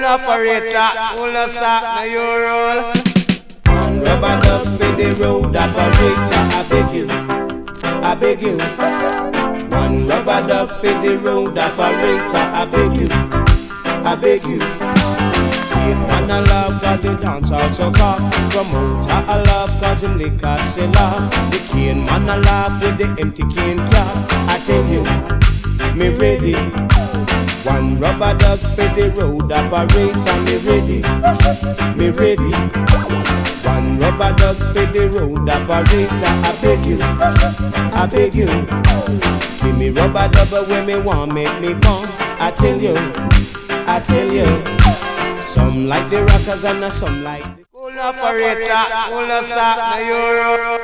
operator, hold us up, now you roll. One rubber duck for the road operator, I beg you, I beg you. One rubber duck for the road operator, I beg you, I beg you. Kid man I love cause the dance also car. Promoter I love cause the liquor seller. The cane man I laugh with the empty cane cat. I tell you, me ready. One rubber duck for the road operator, me ready, me ready. One rubber duck for the road operator, I beg you, I beg you. Give me rubber double when me want make me come. I tell you, I tell you. Some like the rockers and some like the Cool operator, hold us up, now you roll.